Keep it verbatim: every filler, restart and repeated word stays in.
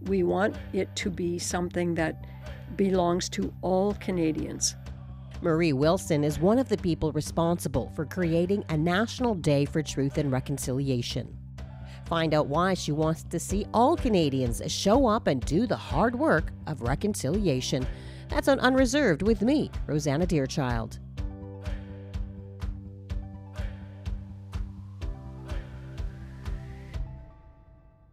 We want it to be something that belongs to all Canadians. Marie Wilson is one of the people responsible for creating a National Day for Truth and Reconciliation. Find out why she wants to see all Canadians show up and do the hard work of reconciliation. That's on Unreserved with me, Rosanna Deerchild.